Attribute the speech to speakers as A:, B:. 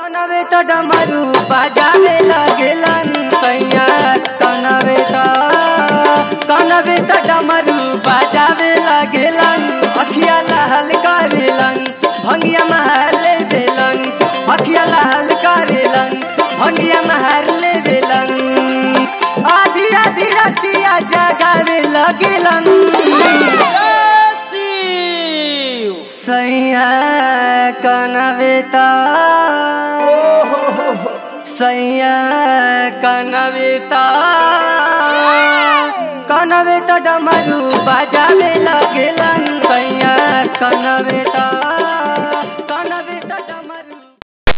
A: Conway तो डमरू बजावे लगेलन सैया कनवे तो डमरू बजावे लगेलन अखिया लहल करेलन भंगिया महले देलन अखिया लहल करेलन भंगिया महले देलन आधी आधी रतिया जगावे लगेलन सैया कनवेता सैया कनवेता कनवेता डमरू बजावे लगेलन सैया कनवेता